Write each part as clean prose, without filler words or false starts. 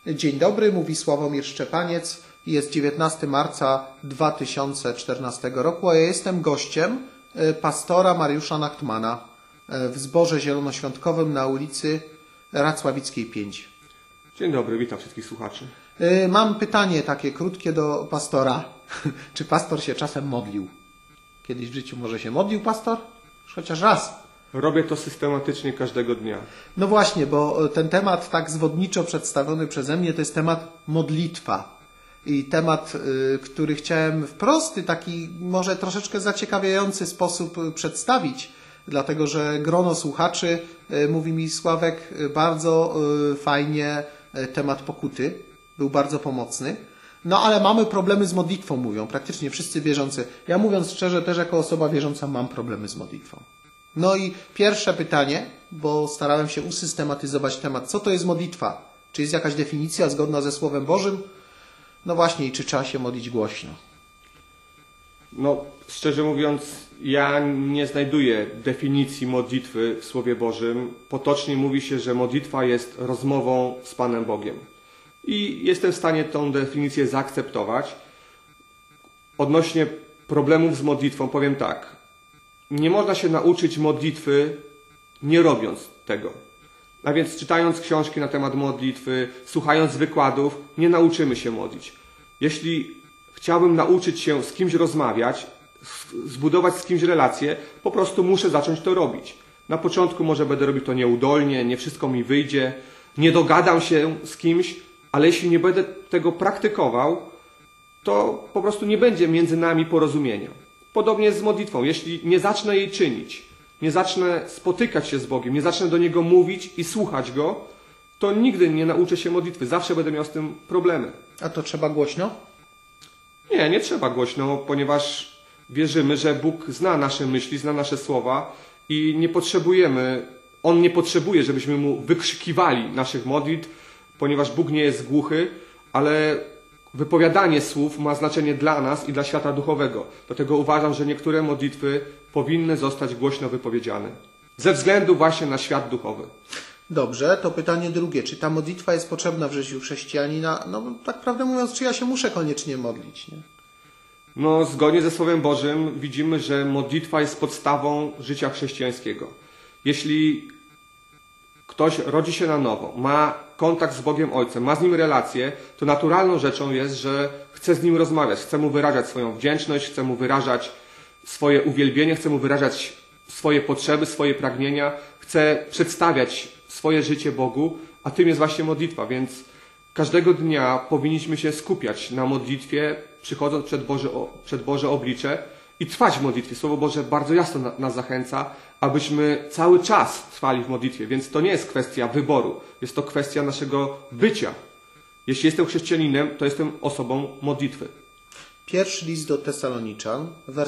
Dzień dobry, mówi Sławomir Szczepaniec. Jest 19 marca 2014 roku, a ja jestem gościem pastora Mariusza Nachtmana w zborze zielonoświątkowym na ulicy Racławickiej 5. Dzień dobry, witam wszystkich słuchaczy. Mam pytanie takie krótkie do pastora. Czy pastor się czasem modlił? Kiedyś w życiu może się modlił pastor? Chociaż raz. Robię to systematycznie każdego dnia. No właśnie, bo ten temat tak zwodniczo przedstawiony przeze mnie to jest temat modlitwa. I temat, który chciałem w prosty, taki może troszeczkę zaciekawiający sposób przedstawić, dlatego że grono słuchaczy, mówi mi Sławek, bardzo fajnie temat pokuty, był bardzo pomocny. No ale mamy problemy z modlitwą, mówią praktycznie wszyscy wierzący. Ja mówiąc szczerze, też jako osoba wierząca mam problemy z modlitwą. No i pierwsze pytanie, bo starałem się usystematyzować temat, co to jest modlitwa? Czy jest jakaś definicja zgodna ze Słowem Bożym? No właśnie, i czy trzeba się modlić głośno? No, szczerze mówiąc, ja nie znajduję definicji modlitwy w Słowie Bożym. Potocznie mówi się, że modlitwa jest rozmową z Panem Bogiem. I jestem w stanie tą definicję zaakceptować. Odnośnie problemów z modlitwą powiem tak. Nie można się nauczyć modlitwy nie robiąc tego. A więc czytając książki na temat modlitwy, słuchając wykładów, nie nauczymy się modlić. Jeśli chciałbym nauczyć się z kimś rozmawiać, zbudować z kimś relację, po prostu muszę zacząć to robić. Na początku może będę robił to nieudolnie, nie wszystko mi wyjdzie, nie dogadam się z kimś, ale jeśli nie będę tego praktykował, to po prostu nie będzie między nami porozumienia. Podobnie jest z modlitwą. Jeśli nie zacznę jej czynić, nie zacznę spotykać się z Bogiem, nie zacznę do Niego mówić i słuchać Go, to nigdy nie nauczę się modlitwy. Zawsze będę miał z tym problemy. A to trzeba głośno? Nie trzeba głośno, ponieważ wierzymy, że Bóg zna nasze myśli, zna nasze słowa i On nie potrzebuje, żebyśmy Mu wykrzykiwali naszych modlitw, ponieważ Bóg nie jest głuchy, ale wypowiadanie słów ma znaczenie dla nas i dla świata duchowego. Dlatego uważam, że niektóre modlitwy powinny zostać głośno wypowiedziane. Ze względu właśnie na świat duchowy. Dobrze, to pytanie drugie. Czy ta modlitwa jest potrzebna w życiu chrześcijanina? No tak prawdę mówiąc, czy ja się muszę koniecznie modlić? Nie? No, zgodnie ze Słowem Bożym widzimy, że modlitwa jest podstawą życia chrześcijańskiego. Jeśli ktoś rodzi się na nowo, ma kontakt z Bogiem Ojcem, ma z Nim relację, to naturalną rzeczą jest, że chce z Nim rozmawiać, chce Mu wyrażać swoją wdzięczność, chce Mu wyrażać swoje uwielbienie, chce Mu wyrażać swoje potrzeby, swoje pragnienia, chce przedstawiać swoje życie Bogu, a tym jest właśnie modlitwa, więc każdego dnia powinniśmy się skupiać na modlitwie, przychodząc przed Boże oblicze i trwać w modlitwie. Słowo Boże bardzo jasno nas zachęca, abyśmy cały czas trwali w modlitwie, więc to nie jest kwestia wyboru, jest to kwestia naszego bycia. Jeśli jestem chrześcijaninem, to jestem osobą modlitwy. Pierwszy list do Tesaloniczan,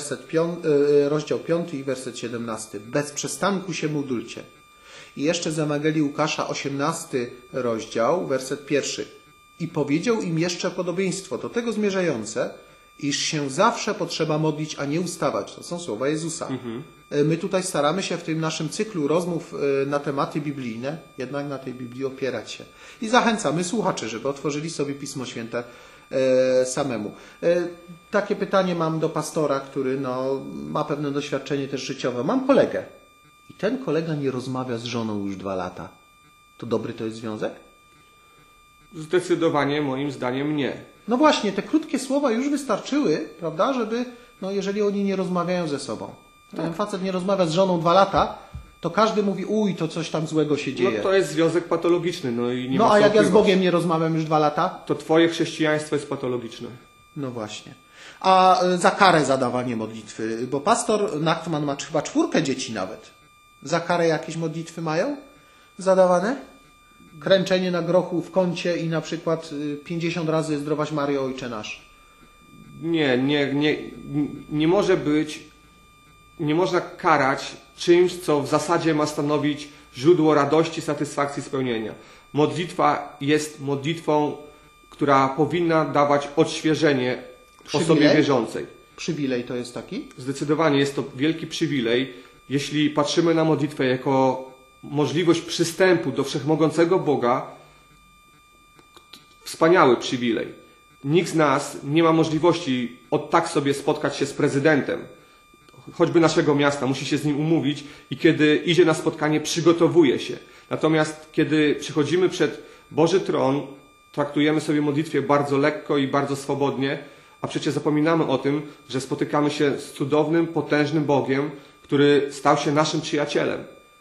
rozdział 5 i werset 17. Bez przestanku się módlcie. I jeszcze z Ewangelii Łukasza, 18 rozdział, werset 1. I powiedział im jeszcze podobieństwo, do tego zmierzające, iż się zawsze potrzeba modlić, a nie ustawać. To są słowa Jezusa. My tutaj staramy się w tym naszym cyklu rozmów na tematy biblijne, jednak na tej Biblii opierać się. I zachęcamy słuchaczy, żeby otworzyli sobie Pismo Święte samemu. Takie pytanie mam do pastora, który ma pewne doświadczenie też życiowe. Mam kolegę i ten kolega nie rozmawia z żoną już 2 lata. To dobry to jest związek? Zdecydowanie moim zdaniem nie. No właśnie, te krótkie słowa już wystarczyły, prawda, żeby, jeżeli oni nie rozmawiają ze sobą. Ten facet nie rozmawia z żoną 2 lata, to każdy mówi, to coś tam złego się dzieje. No to jest związek patologiczny. I nie ma a jak ja z Bogiem nie rozmawiam już 2 lata? To twoje chrześcijaństwo jest patologiczne. No właśnie. A za karę zadawanie modlitwy, bo pastor Nachtman ma chyba 4 dzieci nawet. Za karę jakieś modlitwy mają zadawane? Kręczenie na grochu w kącie i na przykład 50 razy Zdrowaś Maryjo, Ojcze Nasz. Nie może być, nie można karać czymś, co w zasadzie ma stanowić źródło radości, satysfakcji, spełnienia. Modlitwa jest modlitwą, która powinna dawać odświeżenie osobie wierzącej. Przywilej to jest taki? Zdecydowanie jest to wielki przywilej. Jeśli patrzymy na modlitwę jako możliwość przystępu do wszechmogącego Boga, wspaniały przywilej. Nikt z nas nie ma możliwości tak sobie spotkać się z prezydentem, choćby naszego miasta, musi się z nim umówić i kiedy idzie na spotkanie, przygotowuje się. Natomiast kiedy przychodzimy przed Boży tron, traktujemy sobie modlitwę bardzo lekko i bardzo swobodnie, a przecież zapominamy o tym, że spotykamy się z cudownym, potężnym Bogiem, który stał się naszym przyjacielem.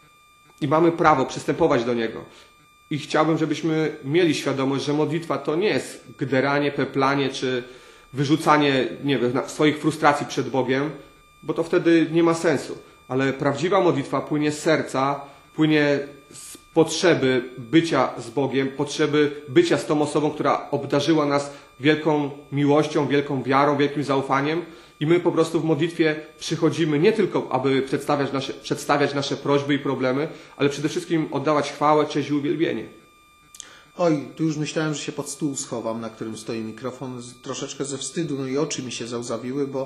I mamy prawo przystępować do Niego. I chciałbym, żebyśmy mieli świadomość, że modlitwa to nie jest gderanie, peplanie, czy wyrzucanie, nie wiem, swoich frustracji przed Bogiem, bo to wtedy nie ma sensu. Ale prawdziwa modlitwa płynie z serca, płynie z potrzeby bycia z Bogiem, potrzeby bycia z tą osobą, która obdarzyła nas wielką miłością, wielką wiarą, wielkim zaufaniem. I my po prostu w modlitwie przychodzimy nie tylko, aby przedstawiać nasze prośby i problemy, ale przede wszystkim oddawać chwałę, cześć i uwielbienie. Oj, tu już myślałem, że się pod stół schowam, na którym stoi mikrofon, troszeczkę ze wstydu, no i oczy mi się załzawiły, bo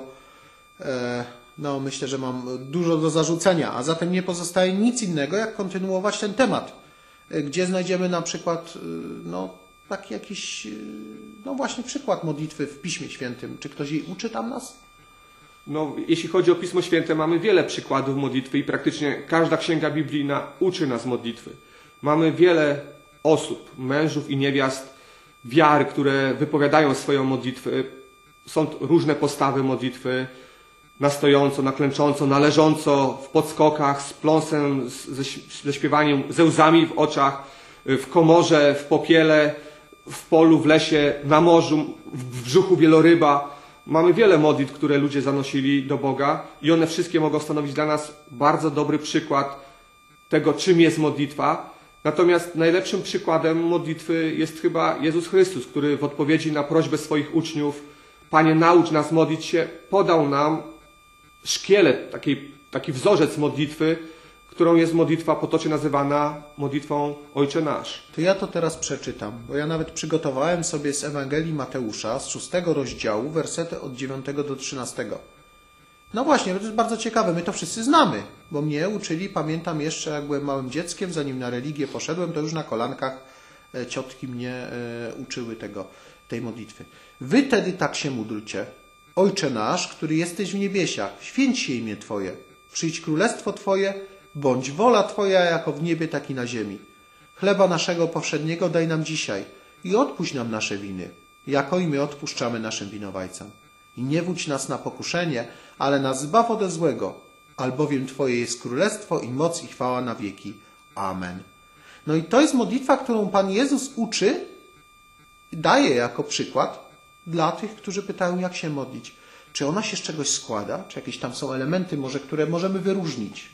myślę, że mam dużo do zarzucenia, a zatem nie pozostaje nic innego, jak kontynuować ten temat, gdzie znajdziemy na przykład taki jakiś, właśnie przykład modlitwy w Piśmie Świętym. Czy ktoś jej uczy tam nas? Jeśli chodzi o Pismo Święte, mamy wiele przykładów modlitwy i praktycznie każda księga biblijna uczy nas modlitwy. Mamy wiele osób, mężów i niewiast wiary, które wypowiadają swoją modlitwę. Są różne postawy modlitwy, na stojąco, na klęcząco, na leżąco, w podskokach, z pląsem, ze śpiewaniem, ze łzami w oczach, w komorze, w popiele, w polu, w lesie, na morzu, w brzuchu wieloryba. Mamy wiele modlitw, które ludzie zanosili do Boga i one wszystkie mogą stanowić dla nas bardzo dobry przykład tego, czym jest modlitwa. Natomiast najlepszym przykładem modlitwy jest chyba Jezus Chrystus, który w odpowiedzi na prośbę swoich uczniów, Panie, naucz nas modlić się, podał nam szkielet, taki wzorzec modlitwy, którą jest modlitwa potocznie nazywana modlitwą Ojcze Nasz. To ja to teraz przeczytam, bo ja nawet przygotowałem sobie z Ewangelii Mateusza, z 6 rozdziału, wersety od 9 do 13. No właśnie, to jest bardzo ciekawe, my to wszyscy znamy, bo mnie uczyli, pamiętam jeszcze, jak byłem małym dzieckiem, zanim na religię poszedłem, to już na kolankach ciotki mnie uczyły tej modlitwy. Wy tedy tak się módlcie. Ojcze nasz, który jesteś w niebiesiach, święć się imię Twoje. Przyjdź królestwo Twoje, bądź wola Twoja jako w niebie, tak i na ziemi. Chleba naszego powszedniego daj nam dzisiaj i odpuść nam nasze winy, jako i my odpuszczamy naszym winowajcom. I nie wódź nas na pokuszenie, ale nas zbaw ode złego, albowiem Twoje jest królestwo i moc i chwała na wieki. Amen. No i to jest modlitwa, którą Pan Jezus uczy, daje jako przykład dla tych, którzy pytają, jak się modlić. Czy ona się z czegoś składa? Czy jakieś tam są elementy, które możemy wyróżnić?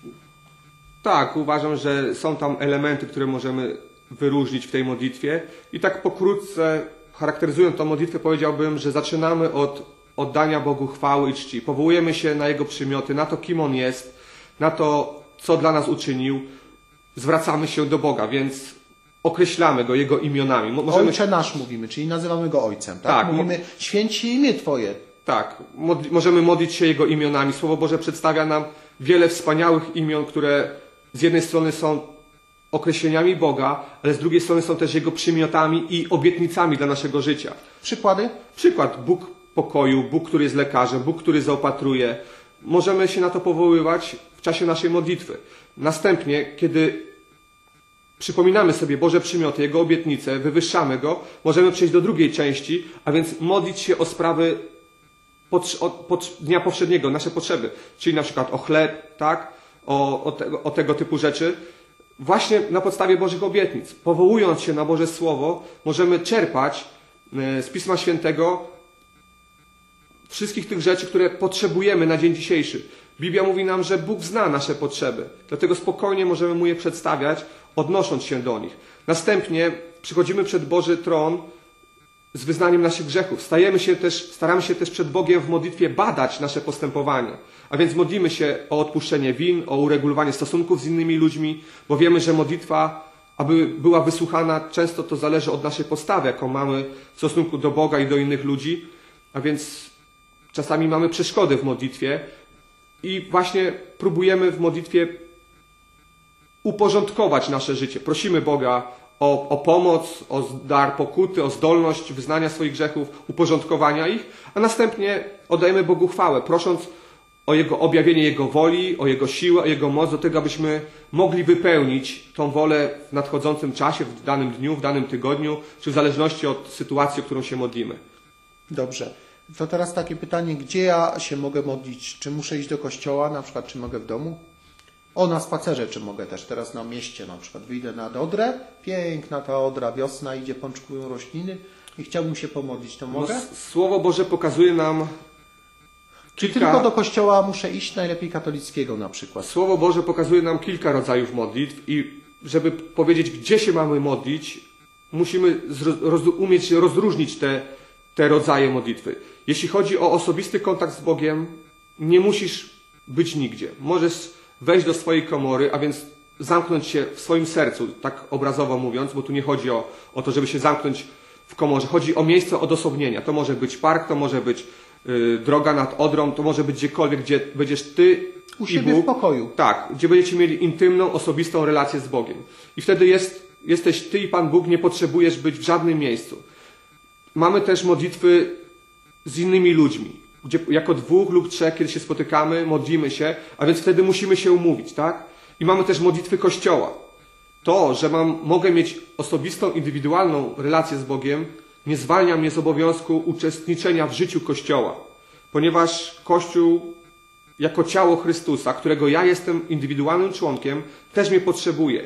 Tak, uważam, że są tam elementy, które możemy wyróżnić w tej modlitwie. I tak pokrótce, charakteryzując tę modlitwę, powiedziałbym, że zaczynamy od oddania Bogu chwały i czci. Powołujemy się na Jego przymioty, na to, kim On jest, na to, co dla nas uczynił. Zwracamy się do Boga, więc określamy Go Jego imionami. Ojcze nasz mówimy, czyli nazywamy Go Ojcem. Tak? Mówimy, święć się imię Twoje. Tak, możemy modlić się Jego imionami. Słowo Boże przedstawia nam wiele wspaniałych imion, które z jednej strony są określeniami Boga, ale z drugiej strony są też Jego przymiotami i obietnicami dla naszego życia. Przykłady? Przykład Bóg pokoju, Bóg, który jest lekarzem, Bóg, który zaopatruje. Możemy się na to powoływać w czasie naszej modlitwy. Następnie, kiedy przypominamy sobie Boże przymioty, Jego obietnice, wywyższamy Go, możemy przejść do drugiej części, a więc modlić się o sprawy dnia powszedniego, nasze potrzeby. Czyli na przykład o chleb, tak? O tego typu rzeczy. Właśnie na podstawie Bożych obietnic. Powołując się na Boże Słowo, możemy czerpać z Pisma Świętego wszystkich tych rzeczy, które potrzebujemy na dzień dzisiejszy. Biblia mówi nam, że Bóg zna nasze potrzeby. Dlatego spokojnie możemy Mu je przedstawiać, odnosząc się do nich. Następnie przychodzimy przed Boży tron z wyznaniem naszych grzechów. Staramy się też przed Bogiem w modlitwie badać nasze postępowania. A więc modlimy się o odpuszczenie win, o uregulowanie stosunków z innymi ludźmi, bo wiemy, że modlitwa, aby była wysłuchana, często to zależy od naszej postawy, jaką mamy w stosunku do Boga i do innych ludzi. A więc czasami mamy przeszkody w modlitwie i właśnie próbujemy w modlitwie uporządkować nasze życie. Prosimy Boga o pomoc, o dar pokuty, o zdolność wyznania swoich grzechów, uporządkowania ich, a następnie oddajemy Bogu chwałę, prosząc o Jego objawienie Jego woli, o Jego siłę, o Jego moc, do tego, abyśmy mogli wypełnić tą wolę w nadchodzącym czasie, w danym dniu, w danym tygodniu, czy w zależności od sytuacji, o którą się modlimy. Dobrze. To teraz takie pytanie, gdzie ja się mogę modlić? Czy muszę iść do kościoła, na przykład, czy mogę w domu? Na spacerze, czy mogę też teraz na mieście, na przykład wyjdę nad Odrę, piękna ta Odra, wiosna idzie, pączkują rośliny i chciałbym się pomodlić, to mogę? Słowo Boże pokazuje nam Czy tylko do kościoła muszę iść, najlepiej katolickiego na przykład? Słowo Boże pokazuje nam kilka rodzajów modlitw i żeby powiedzieć, gdzie się mamy modlić, musimy umieć rozróżnić te rodzaje modlitwy. Jeśli chodzi o osobisty kontakt z Bogiem, nie musisz być nigdzie. Możesz wejść do swojej komory, a więc zamknąć się w swoim sercu, tak obrazowo mówiąc, bo tu nie chodzi o to, żeby się zamknąć w komorze. Chodzi o miejsce odosobnienia. To może być park, to może być droga nad Odrą, to może być gdziekolwiek, gdzie będziesz ty u i siebie Bóg, w pokoju. Tak, gdzie będziecie mieli intymną, osobistą relację z Bogiem. I wtedy jesteś ty i Pan Bóg, nie potrzebujesz być w żadnym miejscu. Mamy też modlitwy z innymi ludźmi, gdzie jako 2 lub 3, kiedy się spotykamy, modlimy się, a więc wtedy musimy się umówić, tak? I mamy też modlitwy Kościoła. To, że mogę mieć osobistą, indywidualną relację z Bogiem, nie zwalnia mnie z obowiązku uczestniczenia w życiu Kościoła, ponieważ Kościół jako ciało Chrystusa, którego ja jestem indywidualnym członkiem, też mnie potrzebuje.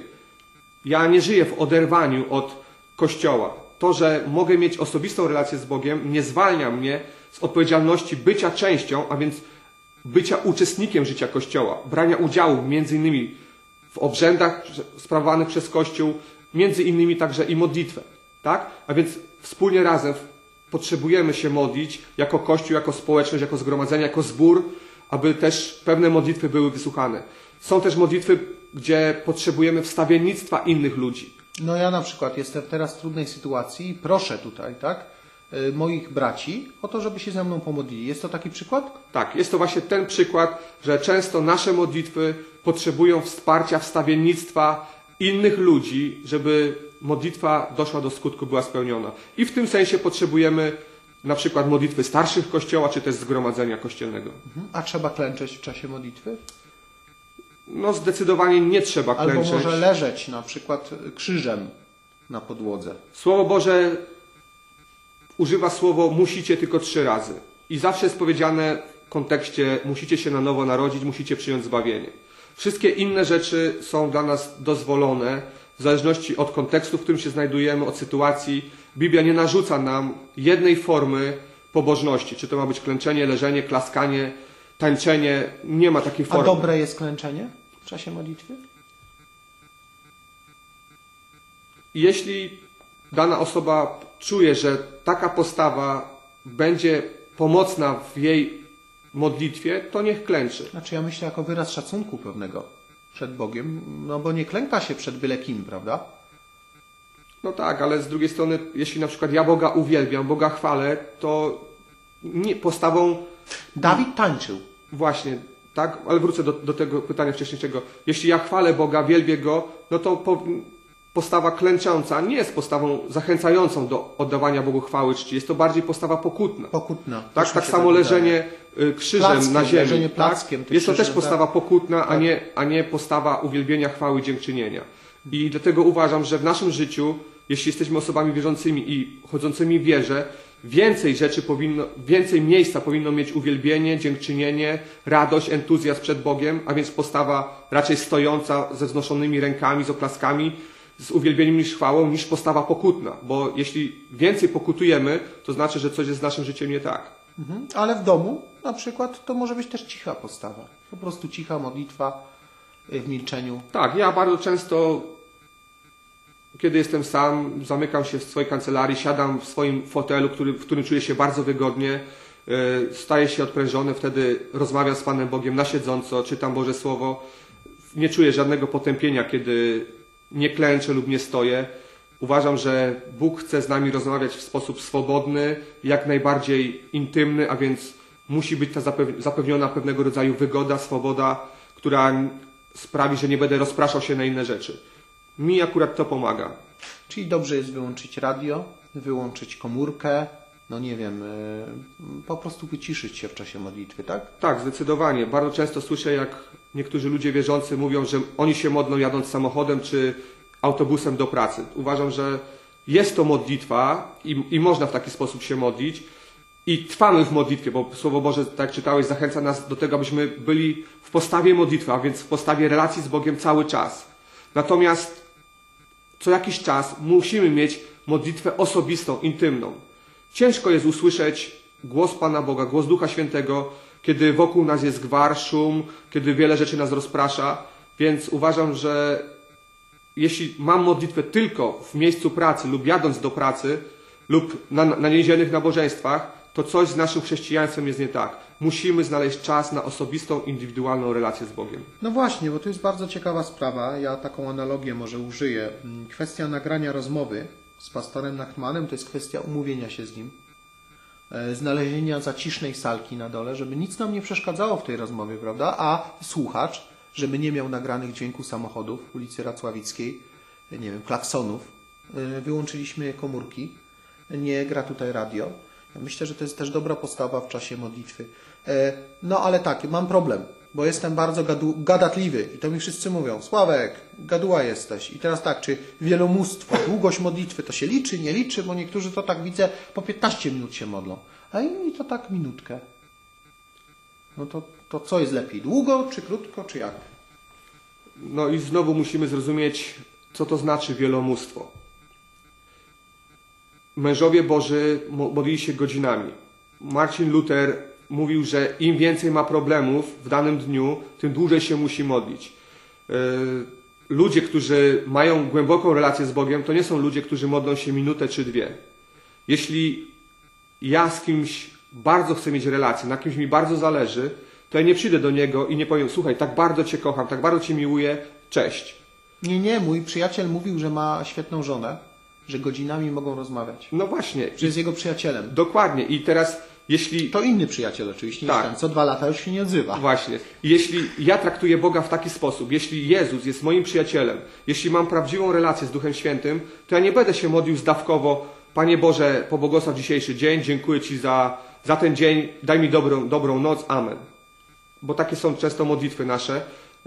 Ja nie żyję w oderwaniu od Kościoła. To, że mogę mieć osobistą relację z Bogiem, nie zwalnia mnie z odpowiedzialności bycia częścią, a więc bycia uczestnikiem życia Kościoła, brania udziału między innymi w obrzędach sprawowanych przez Kościół, między innymi także i modlitwę. Tak? A więc wspólnie razem potrzebujemy się modlić jako Kościół, jako społeczność, jako zgromadzenie, jako zbór, aby też pewne modlitwy były wysłuchane. Są też modlitwy, gdzie potrzebujemy wstawiennictwa innych ludzi. Ja na przykład jestem teraz w trudnej sytuacji i proszę tutaj, tak, moich braci o to, żeby się ze mną pomodlili. Jest to taki przykład? Tak, jest to właśnie ten przykład, że często nasze modlitwy potrzebują wsparcia, wstawiennictwa innych ludzi, żeby modlitwa doszła do skutku, była spełniona. I w tym sensie potrzebujemy na przykład modlitwy starszych Kościoła, czy też zgromadzenia kościelnego. A trzeba klęczeć w czasie modlitwy? Zdecydowanie nie trzeba klęczeć. Albo może leżeć na przykład krzyżem na podłodze. Słowo Boże używa słowo musicie tylko 3 razy. I zawsze jest powiedziane w kontekście musicie się na nowo narodzić, musicie przyjąć zbawienie. Wszystkie inne rzeczy są dla nas dozwolone, w zależności od kontekstu, w którym się znajdujemy, od sytuacji. Biblia nie narzuca nam jednej formy pobożności. Czy to ma być klęczenie, leżenie, klaskanie, tańczenie. Nie ma takiej formy. A dobre jest klęczenie w czasie modlitwy? Jeśli dana osoba czuje, że taka postawa będzie pomocna w jej modlitwie, to niech klęczy. Znaczy ja myślę jako wyraz szacunku pewnego przed Bogiem, bo nie klęka się przed byle kim, prawda? No tak, ale z drugiej strony, jeśli na przykład ja Boga uwielbiam, Boga chwalę, to nie postawą... Dawid tańczył. Właśnie, tak? Ale wrócę do tego pytania wcześniejszego. Jeśli ja chwalę Boga, wielbię Go, no to postawa klęcząca nie jest postawą zachęcającą do oddawania Bogu chwały czci. Jest to bardziej postawa pokutna. Pokutna. Tak samo leżenie krzyżem plackiem, na ziemi. Leżenie plackiem, tak? Jest to też postawa pokutna, tak. a nie postawa uwielbienia, chwały, dziękczynienia. I dlatego uważam, że w naszym życiu, jeśli jesteśmy osobami wierzącymi i chodzącymi w wierze, więcej miejsca powinno mieć uwielbienie, dziękczynienie, radość, entuzjazm przed Bogiem, a więc postawa raczej stojąca ze wznoszonymi rękami, z oklaskami, z uwielbieniem niż chwałą, niż postawa pokutna. Bo jeśli więcej pokutujemy, to znaczy, że coś jest z naszym życiem nie tak. Ale w domu na przykład to może być też cicha postawa. Po prostu cicha modlitwa w milczeniu. Tak, ja bardzo często, kiedy jestem sam, zamykam się w swojej kancelarii, siadam w swoim fotelu, w którym czuję się bardzo wygodnie, staję się odprężony, wtedy rozmawiam z Panem Bogiem na siedząco, czytam Boże Słowo. Nie czuję żadnego potępienia, kiedy nie klęczę lub nie stoję. Uważam, że Bóg chce z nami rozmawiać w sposób swobodny, jak najbardziej intymny, a więc musi być ta zapewniona pewnego rodzaju wygoda, swoboda, która sprawi, że nie będę rozpraszał się na inne rzeczy. Mi akurat to pomaga. Czyli dobrze jest wyłączyć radio, wyłączyć komórkę, no nie wiem, po prostu wyciszyć się w czasie modlitwy, tak? Tak, zdecydowanie. Bardzo często słyszę, jak niektórzy ludzie wierzący mówią, że oni się modlą jadąc samochodem czy autobusem do pracy. Uważam, że jest to modlitwa i można w taki sposób się modlić i trwamy w modlitwie, bo Słowo Boże, tak jak czytałeś, zachęca nas do tego, abyśmy byli w postawie modlitwy, a więc w postawie relacji z Bogiem cały czas. Natomiast co jakiś czas musimy mieć modlitwę osobistą, intymną. Ciężko jest usłyszeć głos Pana Boga, głos Ducha Świętego, kiedy wokół nas jest gwar, szum, kiedy wiele rzeczy nas rozprasza, więc uważam, że jeśli mam modlitwę tylko w miejscu pracy lub jadąc do pracy lub na niedzielnych nabożeństwach, to coś z naszym chrześcijaństwem jest nie tak. Musimy znaleźć czas na osobistą, indywidualną relację z Bogiem. No właśnie, bo to jest bardzo ciekawa sprawa. Ja taką analogię może użyję. Kwestia nagrania rozmowy z pastorem Nachmanem to jest kwestia umówienia się z nim. Znalezienia zacisznej salki na dole, żeby nic nam nie przeszkadzało w tej rozmowie, prawda? A słuchacz, żeby nie miał nagranych dźwięków samochodów w ulicy Racławickiej, nie wiem, klaksonów. Wyłączyliśmy komórki. Nie gra tutaj radio. Ja myślę, że to jest też dobra postawa w czasie modlitwy. No ale tak, mam problem, bo jestem bardzo gadatliwy i to mi wszyscy mówią: Sławek, gaduła jesteś. I teraz tak, czy wielomóstwo, długość modlitwy to się liczy, nie liczy, bo niektórzy to tak widzę, po 15 minut się modlą, a inni to tak minutkę. No to co jest lepiej, długo, czy krótko, czy jak? No i znowu musimy zrozumieć, co to znaczy wielomóstwo. Mężowie Boży modlili się godzinami. Marcin Luther mówił, że im więcej ma problemów w danym dniu, tym dłużej się musi modlić. Ludzie, którzy mają głęboką relację z Bogiem, to nie są ludzie, którzy modlą się minutę czy dwie. Jeśli ja z kimś bardzo chcę mieć relację, na kimś mi bardzo zależy, to ja nie przyjdę do niego i nie powiem: słuchaj, tak bardzo Cię kocham, tak bardzo Cię miłuję, cześć. Nie, mój przyjaciel mówił, że ma świetną żonę, że godzinami mogą rozmawiać. No właśnie. Że jest jego przyjacielem. Dokładnie. I teraz, jeśli... To inny przyjaciel oczywiście, tak. Ten co 2 lata już się nie odzywa. Właśnie. Jeśli ja traktuję Boga w taki sposób, jeśli Jezus jest moim przyjacielem, jeśli mam prawdziwą relację z Duchem Świętym, to ja nie będę się modlił zdawkowo: Panie Boże, pobłogosław dzisiejszy dzień, dziękuję Ci za ten dzień, daj mi dobrą noc, amen. Bo takie są często modlitwy nasze,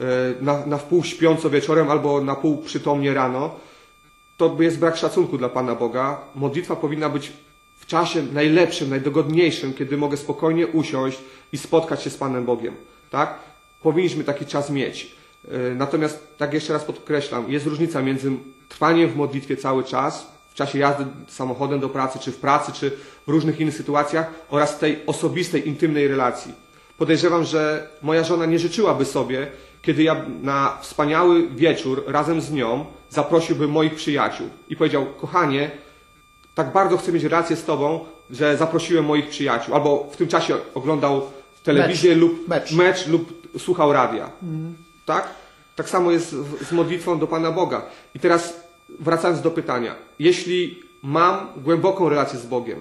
na wpół śpiąco wieczorem albo na pół przytomnie rano. To jest brak szacunku dla Pana Boga. Modlitwa powinna być w czasie najlepszym, najdogodniejszym, kiedy mogę spokojnie usiąść i spotkać się z Panem Bogiem. Tak? Powinniśmy taki czas mieć. Natomiast, tak jeszcze raz podkreślam, jest różnica między trwaniem w modlitwie cały czas, w czasie jazdy samochodem do pracy, czy w pracy, czy w różnych innych sytuacjach, oraz tej osobistej, intymnej relacji. Podejrzewam, że moja żona nie życzyłaby sobie, kiedy ja na wspaniały wieczór razem z nią zaprosiłbym moich przyjaciół i powiedział: kochanie, tak bardzo chcę mieć relację z Tobą, że zaprosiłem moich przyjaciół. Albo w tym czasie oglądał telewizję lub mecz lub słuchał radia. Tak? Tak samo jest z modlitwą do Pana Boga. I teraz wracając do pytania. Jeśli mam głęboką relację z Bogiem,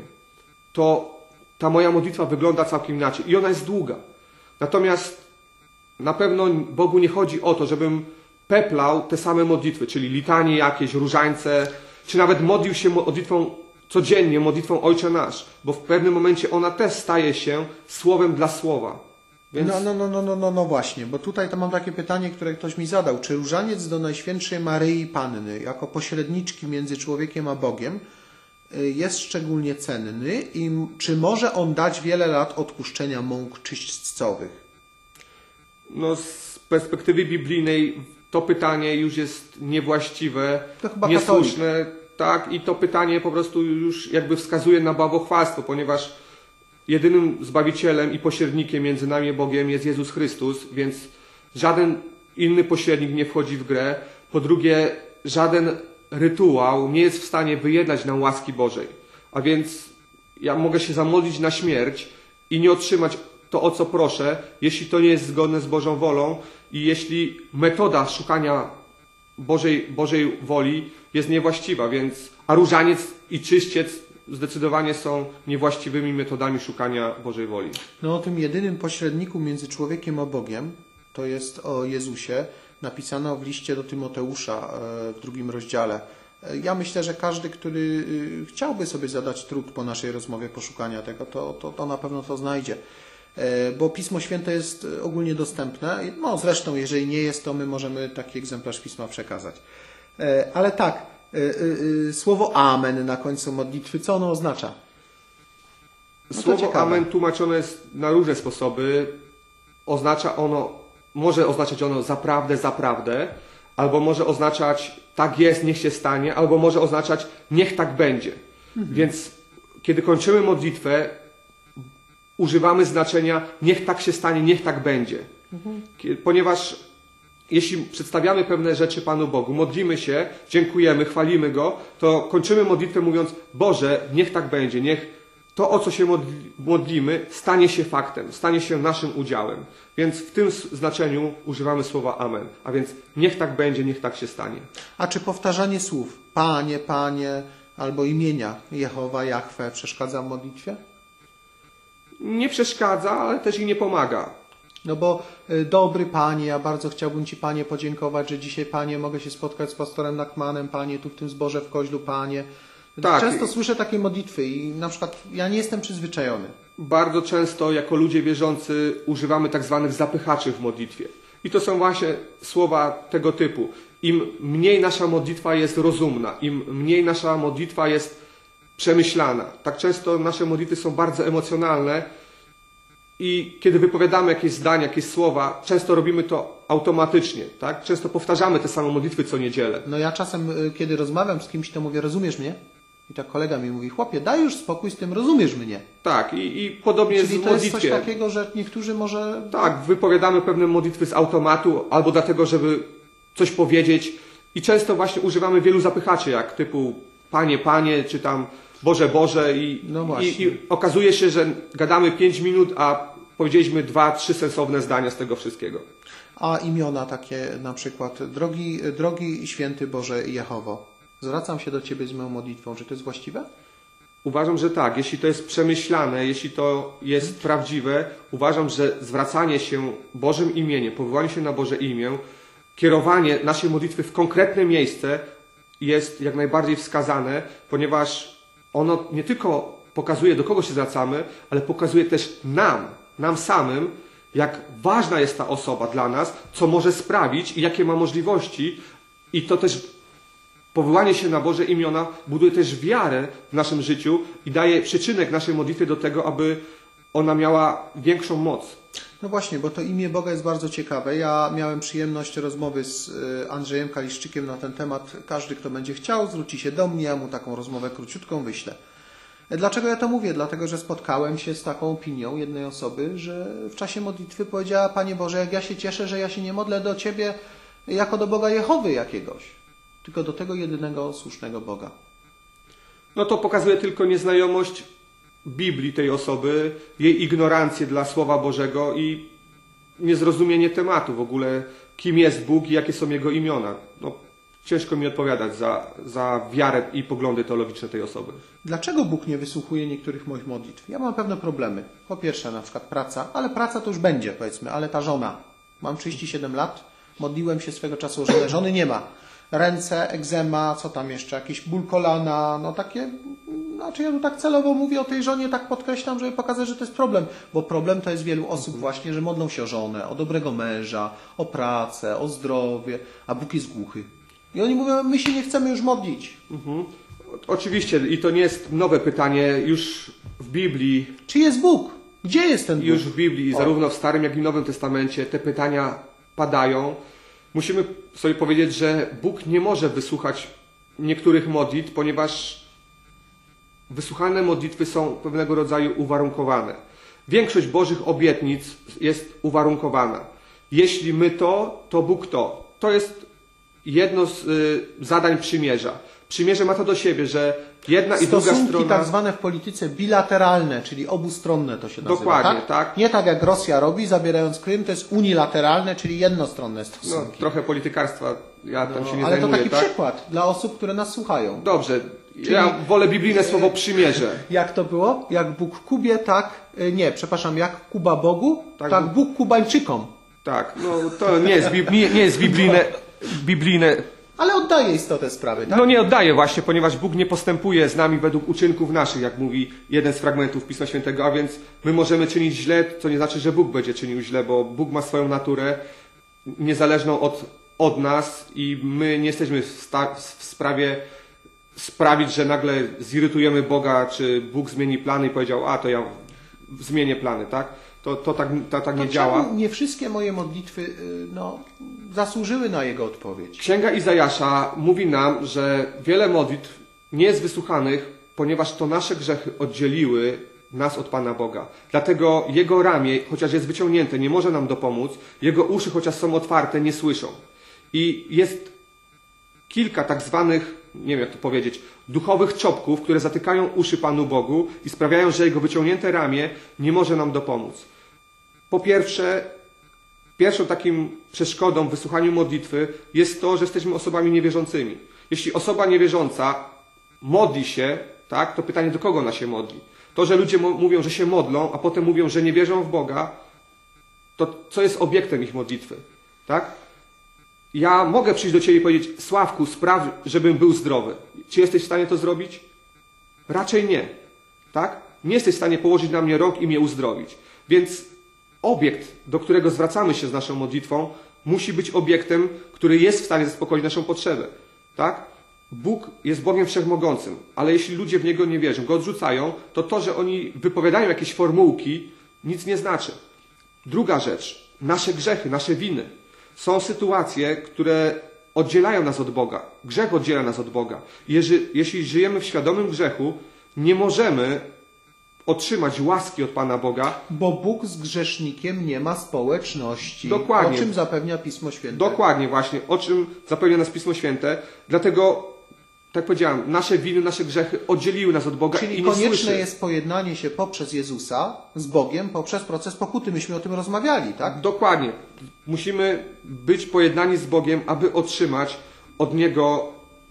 to ta moja modlitwa wygląda całkiem inaczej. I ona jest długa. Natomiast na pewno Bogu nie chodzi o to, żebym peplał te same modlitwy, czyli litanie jakieś, różańce, czy nawet modlił się modlitwą codziennie, modlitwą Ojcze Nasz, bo w pewnym momencie ona też staje się słowem dla słowa. Więc... No właśnie, bo tutaj to mam takie pytanie, które ktoś mi zadał. Czy różaniec do Najświętszej Maryi Panny jako pośredniczki między człowiekiem a Bogiem jest szczególnie cenny i czy może on dać wiele lat odpuszczenia mąk czyśćcowych? No, z perspektywy biblijnej to pytanie już jest niewłaściwe, to chyba niesłuszne, tak, i to pytanie po prostu już jakby wskazuje na bałwochwalstwo, ponieważ jedynym Zbawicielem i pośrednikiem między nami a Bogiem jest Jezus Chrystus, więc żaden inny pośrednik nie wchodzi w grę. Po drugie, żaden rytuał nie jest w stanie wyjednać nam łaski Bożej. A więc ja mogę się zamodlić na śmierć i nie otrzymać to, o co proszę, jeśli to nie jest zgodne z Bożą wolą i jeśli metoda szukania Bożej woli jest niewłaściwa, a różaniec i czyściec zdecydowanie są niewłaściwymi metodami szukania Bożej woli. No o tym jedynym pośredniku między człowiekiem a Bogiem, to jest o Jezusie, napisano w liście do Tymoteusza w 2 rozdziale. Ja myślę, że każdy, który chciałby sobie zadać trud po naszej rozmowie poszukania tego, to na pewno to znajdzie. Bo Pismo Święte jest ogólnie dostępne. No zresztą, jeżeli nie jest, to my możemy taki egzemplarz Pisma przekazać. Ale tak, słowo amen na końcu modlitwy, co ono oznacza? No Słowo amen tłumaczone jest na różne sposoby. Może oznaczać ono zaprawdę, albo może oznaczać tak jest, niech się stanie, albo może oznaczać niech tak będzie. Więc kiedy kończymy modlitwę, używamy znaczenia niech tak się stanie, niech tak będzie. Ponieważ jeśli przedstawiamy pewne rzeczy Panu Bogu, modlimy się, dziękujemy, chwalimy Go, to kończymy modlitwę mówiąc Boże, niech tak będzie, niech to, o co się modlimy, stanie się faktem, stanie się naszym udziałem. Więc w tym znaczeniu używamy słowa amen. A więc niech tak będzie, niech tak się stanie. A czy powtarzanie słów Panie, Panie albo imienia Jehowa, Jahwe przeszkadza w modlitwie? Nie przeszkadza, ale też i nie pomaga. No bo dobry Panie, ja bardzo chciałbym Ci Panie podziękować, że dzisiaj Panie mogę się spotkać z pastorem Nachmanem, Panie, tu w tym zborze w Koźlu, Panie. Tak. Często słyszę takie modlitwy i na przykład ja nie jestem przyzwyczajony. Bardzo często jako ludzie wierzący używamy tak zwanych zapychaczy w modlitwie. I to są właśnie słowa tego typu. Im mniej nasza modlitwa jest rozumna, im mniej nasza modlitwa jest przemyślana. Tak często nasze modlitwy są bardzo emocjonalne i kiedy wypowiadamy jakieś zdania, jakieś słowa, często robimy to automatycznie. Tak? Często powtarzamy te same modlitwy co niedzielę. No ja czasem, kiedy rozmawiam z kimś, to mówię, rozumiesz mnie? I tak kolega mi mówi, chłopie, daj już spokój z tym, rozumiesz mnie. Tak, i podobnie jest w modlitwie. Czyli to jest coś takiego, że niektórzy może... Tak, wypowiadamy pewne modlitwy z automatu, albo dlatego, żeby coś powiedzieć. I często właśnie używamy wielu zapychaczy, jak typu Panie, Panie, czy tam Boże, Boże. I okazuje się, że gadamy 5 minut, a powiedzieliśmy 2-3 sensowne zdania z tego wszystkiego. A imiona takie na przykład, drogi święty Boże Jehowo, zwracam się do Ciebie z moją modlitwą. Czy to jest właściwe? Uważam, że tak. Jeśli to jest przemyślane, jeśli to jest prawdziwe, uważam, że zwracanie się Bożym imieniem, powołanie się na Boże imię, kierowanie naszej modlitwy w konkretne miejsce jest jak najbardziej wskazane, ponieważ ono nie tylko pokazuje, do kogo się zwracamy, ale pokazuje też nam samym, jak ważna jest ta osoba dla nas, co może sprawić i jakie ma możliwości. I to też powołanie się na Boże imiona buduje też wiarę w naszym życiu i daje przyczynek naszej modlitwy do tego, aby ona miała większą moc. No właśnie, bo to imię Boga jest bardzo ciekawe. Ja miałem przyjemność rozmowy z Andrzejem Kaliszczykiem na ten temat. Każdy, kto będzie chciał, zwróci się do mnie, ja mu taką rozmowę króciutką wyślę. Dlaczego ja to mówię? Dlatego, że spotkałem się z taką opinią jednej osoby, że w czasie modlitwy powiedziała, Panie Boże, jak ja się cieszę, że ja się nie modlę do Ciebie jako do Boga Jehowy jakiegoś, tylko do tego jedynego słusznego Boga. No to pokazuje tylko nieznajomość Biblii tej osoby, jej ignorancję dla Słowa Bożego i niezrozumienie tematu w ogóle, kim jest Bóg i jakie są Jego imiona. No, ciężko mi odpowiadać za wiarę i poglądy teologiczne tej osoby. Dlaczego Bóg nie wysłuchuje niektórych moich modlitw? Ja mam pewne problemy. Po pierwsze, na przykład praca, ale praca to już będzie, powiedzmy, ale ta żona. Mam 37 lat, modliłem się swego czasu o żonę, żony nie ma. Ręce, egzema, co tam jeszcze, jakiś ból kolana, no takie, znaczy ja tu tak celowo mówię o tej żonie, tak podkreślam, żeby pokazać, że to jest problem, bo problem to jest wielu osób właśnie, że modlą się o żonę, o dobrego męża, o pracę, o zdrowie, a Bóg jest głuchy. I oni mówią, my się nie chcemy już modlić. Oczywiście, i to nie jest nowe pytanie, już w Biblii. Czy jest Bóg? Gdzie jest ten Bóg? Już w Biblii, zarówno w Starym, jak i Nowym Testamencie, te pytania padają. Musimy sobie powiedzieć, że Bóg nie może wysłuchać niektórych modlitw, ponieważ wysłuchane modlitwy są pewnego rodzaju uwarunkowane. Większość Bożych obietnic jest uwarunkowana. Jeśli my to Bóg to. To jest jedno z zadań przymierza. Przymierze ma to do siebie, że jedna i druga strona... Stosunki tak zwane w polityce bilateralne, czyli obustronne to się nazywa. Dokładnie, tak? Nie tak jak Rosja robi, zabierając Krym, to jest unilateralne, czyli jednostronne stosunki. No, trochę politykarstwa, ja tam się nie ale zajmuję. Ale to taki przykład dla osób, które nas słuchają. Dobrze, ja wolę biblijne słowo przymierze. Jak to było? Jak Bóg Kubie, tak... Nie, przepraszam, jak Kuba Bogu, tak Bóg Kubańczykom. Tak, no to nie jest biblijne Ale oddaje istotę sprawy, tak? No nie oddaje właśnie, ponieważ Bóg nie postępuje z nami według uczynków naszych, jak mówi jeden z fragmentów Pisma Świętego, a więc my możemy czynić źle, co nie znaczy, że Bóg będzie czynił źle, bo Bóg ma swoją naturę niezależną od nas i my nie jesteśmy w sprawie sprawić, że nagle zirytujemy Boga, czy Bóg zmieni plany i powiedział, a to ja zmienię plany, tak? To tak nie działa. Nie wszystkie moje modlitwy zasłużyły na Jego odpowiedź. Księga Izajasza mówi nam, że wiele modlitw nie jest wysłuchanych, ponieważ to nasze grzechy oddzieliły nas od Pana Boga. Dlatego Jego ramię, chociaż jest wyciągnięte, nie może nam dopomóc. Jego uszy, chociaż są otwarte, nie słyszą. I jest kilka tak zwanych, nie wiem jak to powiedzieć, duchowych czopków, które zatykają uszy Panu Bogu i sprawiają, że Jego wyciągnięte ramię nie może nam dopomóc. Po pierwsze, pierwszą takim przeszkodą w wysłuchaniu modlitwy jest to, że jesteśmy osobami niewierzącymi. Jeśli osoba niewierząca modli się, tak, to pytanie, do kogo ona się modli? To, że ludzie mówią, że się modlą, a potem mówią, że nie wierzą w Boga, to co jest obiektem ich modlitwy? Tak? Ja mogę przyjść do Ciebie i powiedzieć, Sławku, spraw, żebym był zdrowy. Czy jesteś w stanie to zrobić? Raczej nie. Tak? Nie jesteś w stanie położyć na mnie rąk i mnie uzdrowić. Więc obiekt, do którego zwracamy się z naszą modlitwą, musi być obiektem, który jest w stanie zaspokoić naszą potrzebę. Tak? Bóg jest Bogiem Wszechmogącym, ale jeśli ludzie w Niego nie wierzą, Go odrzucają, to, że oni wypowiadają jakieś formułki, nic nie znaczy. Druga rzecz, nasze grzechy, nasze winy. Są sytuacje, które oddzielają nas od Boga. Grzech oddziela nas od Boga. Jeśli żyjemy w świadomym grzechu, nie możemy otrzymać łaski od Pana Boga. Bo Bóg z grzesznikiem nie ma społeczności. Dokładnie. O czym zapewnia Pismo Święte. Dokładnie właśnie, o czym zapewnia nas Pismo Święte. Dlatego, tak powiedziałem, nasze winy, nasze grzechy oddzieliły nas od Boga. Czyli i nie konieczne słyszy. jest pojednanie się poprzez Jezusa z Bogiem, poprzez proces pokuty. Myśmy o tym rozmawiali, tak? Dokładnie. Musimy być pojednani z Bogiem, aby otrzymać od Niego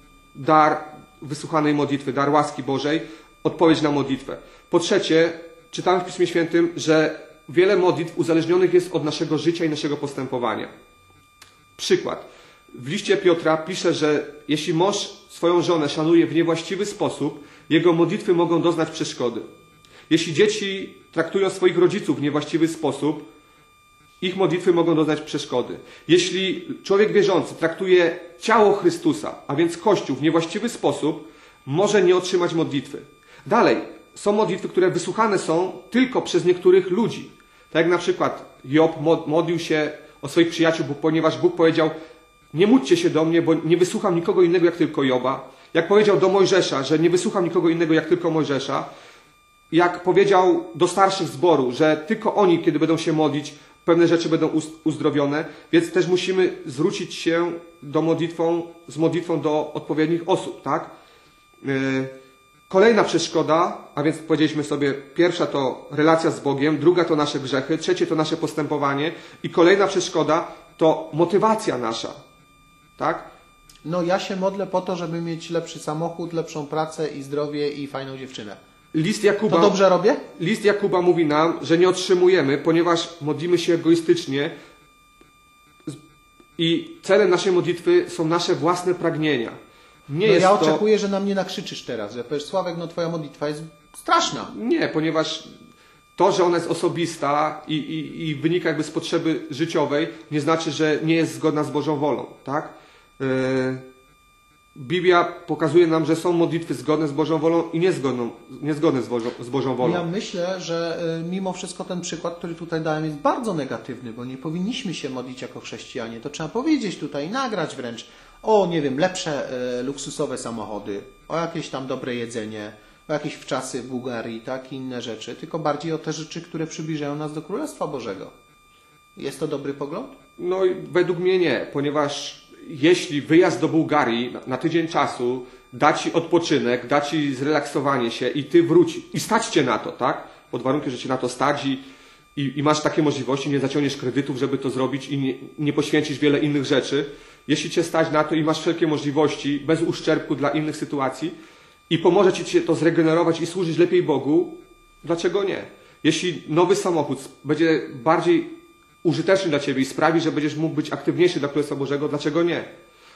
dar wysłuchanej modlitwy, dar łaski Bożej, odpowiedź na modlitwę. Po trzecie, czytamy w Piśmie Świętym, że wiele modlitw uzależnionych jest od naszego życia i naszego postępowania. Przykład. W liście Piotra pisze, że jeśli mąż swoją żonę szanuje w niewłaściwy sposób, jego modlitwy mogą doznać przeszkody. Jeśli dzieci traktują swoich rodziców w niewłaściwy sposób, ich modlitwy mogą doznać przeszkody. Jeśli człowiek wierzący traktuje ciało Chrystusa, a więc Kościół w niewłaściwy sposób, może nie otrzymać modlitwy. Dalej, są modlitwy, które wysłuchane są tylko przez niektórych ludzi. Tak jak na przykład Job modlił się o swoich przyjaciół, ponieważ Bóg powiedział, nie módlcie się do mnie, bo nie wysłucham nikogo innego jak tylko Joba. Jak powiedział do Mojżesza, że nie wysłucham nikogo innego jak tylko Mojżesza. Jak powiedział do starszych zboru, że tylko oni, kiedy będą się modlić, pewne rzeczy będą uzdrowione. Więc też musimy zwrócić się z modlitwą do odpowiednich osób, tak? Kolejna przeszkoda, a więc powiedzieliśmy sobie, pierwsza to relacja z Bogiem, druga to nasze grzechy, trzecie to nasze postępowanie i kolejna przeszkoda to motywacja nasza. Tak? No ja się modlę po to, żeby mieć lepszy samochód, lepszą pracę i zdrowie i fajną dziewczynę. To dobrze robię? List Jakuba mówi nam, że nie otrzymujemy, ponieważ modlimy się egoistycznie i celem naszej modlitwy są nasze własne pragnienia. Ja oczekuję, że na mnie nakrzyczysz teraz, że powiesz, Sławek, no twoja modlitwa jest straszna. Nie, ponieważ to, że ona jest osobista i wynika jakby z potrzeby życiowej, nie znaczy, że nie jest zgodna z Bożą wolą. Tak? Biblia pokazuje nam, że są modlitwy zgodne z Bożą wolą i niezgodne z Bożą wolą. Ja myślę, że mimo wszystko ten przykład, który tutaj dałem, jest bardzo negatywny, bo nie powinniśmy się modlić jako chrześcijanie. To trzeba powiedzieć tutaj, nagrać wręcz o, nie wiem, lepsze luksusowe samochody, o jakieś tam dobre jedzenie, o jakieś wczasy w Bułgarii, tak, i inne rzeczy, tylko bardziej o te rzeczy, które przybliżają nas do Królestwa Bożego. Jest to dobry pogląd? No i według mnie nie, ponieważ jeśli wyjazd do Bułgarii na tydzień czasu da Ci odpoczynek, da Ci zrelaksowanie się i Ty wróć i stać Cię na to, tak? Pod warunkiem, że Cię na to stać i masz takie możliwości, nie zaciągniesz kredytów, żeby to zrobić i nie poświęcisz wiele innych rzeczy. Jeśli Cię stać na to i masz wszelkie możliwości, bez uszczerbku dla innych sytuacji i pomoże Ci to zregenerować i służyć lepiej Bogu, dlaczego nie? Jeśli nowy samochód będzie bardziej użyteczny dla Ciebie i sprawi, że będziesz mógł być aktywniejszy dla Królestwa Bożego, dlaczego nie?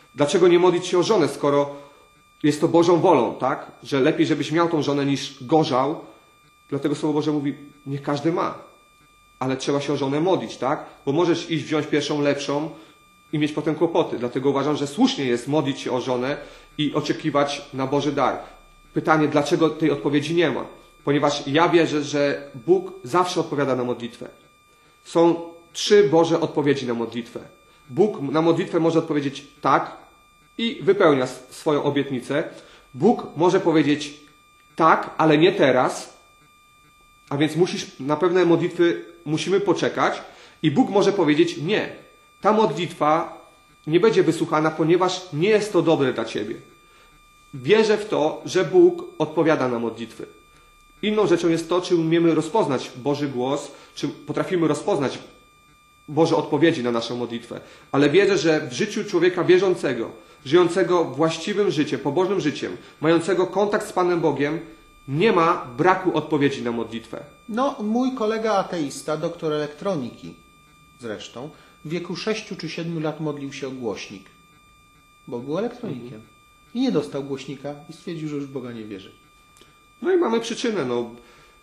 Dlaczego nie modlić się o żonę, skoro jest to Bożą wolą, tak? Że lepiej, żebyś miał tą żonę niż gorzał. Dlatego Słowo Boże mówi, niech każdy ma. Ale trzeba się o żonę modlić, tak? Bo możesz iść wziąć pierwszą lepszą i mieć potem kłopoty. Dlatego uważam, że słusznie jest modlić się o żonę i oczekiwać na Boży dar. Pytanie, dlaczego tej odpowiedzi nie ma? Ponieważ ja wierzę, że Bóg zawsze odpowiada na modlitwę. Są 3 Boże odpowiedzi na modlitwę. Bóg na modlitwę może odpowiedzieć tak i wypełnia swoją obietnicę. Bóg może powiedzieć tak, ale nie teraz. A więc na pewne modlitwy musimy poczekać. I Bóg może powiedzieć nie. Ta modlitwa nie będzie wysłuchana, ponieważ nie jest to dobre dla ciebie. Wierzę w to, że Bóg odpowiada na modlitwy. Inną rzeczą jest to, czy umiemy rozpoznać Boży głos, czy potrafimy rozpoznać Boże odpowiedzi na naszą modlitwę. Ale wierzę, że w życiu człowieka wierzącego, żyjącego właściwym życiem, pobożnym życiem, mającego kontakt z Panem Bogiem, nie ma braku odpowiedzi na modlitwę. No, mój kolega ateista, doktor elektroniki zresztą, w wieku 6 czy 7 lat modlił się o głośnik, bo był elektronikiem. I nie dostał głośnika i stwierdził, że już w Boga nie wierzy. No i mamy przyczynę. No.